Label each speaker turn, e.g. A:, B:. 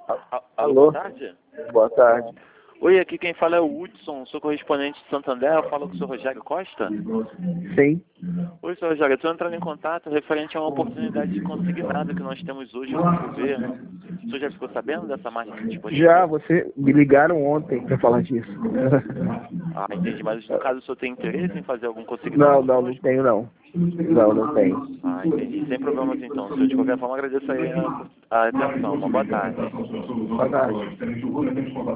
A: Alô, boa
B: Alô?
A: tarde.
B: Boa tarde.
A: Oi, aqui quem fala é o Hudson, sou correspondente de Santander, eu falo com o senhor Rogério Costa.
B: Sim.
A: Oi, senhor Rogério, estou entrando em contato referente a uma oportunidade de consignado que nós temos hoje no governo. O senhor já ficou sabendo dessa máquina
B: Já,
A: disponível?
B: você me ligaram ontem para falar disso.
A: Ah, entendi, mas no caso o senhor tem interesse em fazer algum
B: Não,
A: consignado
B: não, não
A: conosco?
B: tenho não. Não, não tenho.
A: Ah, entendi, sem problemas então. Senhor, de qualquer forma agradeço aí a atenção. Uma boa tarde.
B: Boa tarde.